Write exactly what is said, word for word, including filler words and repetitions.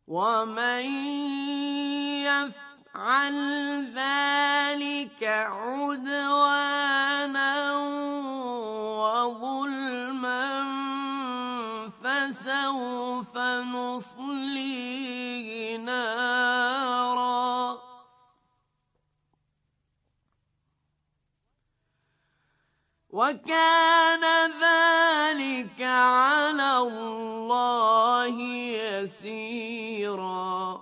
ومن يفعل ذلك عدوانا وظلما فسوف نصليه نارا وكان ذلك على الله يسيرا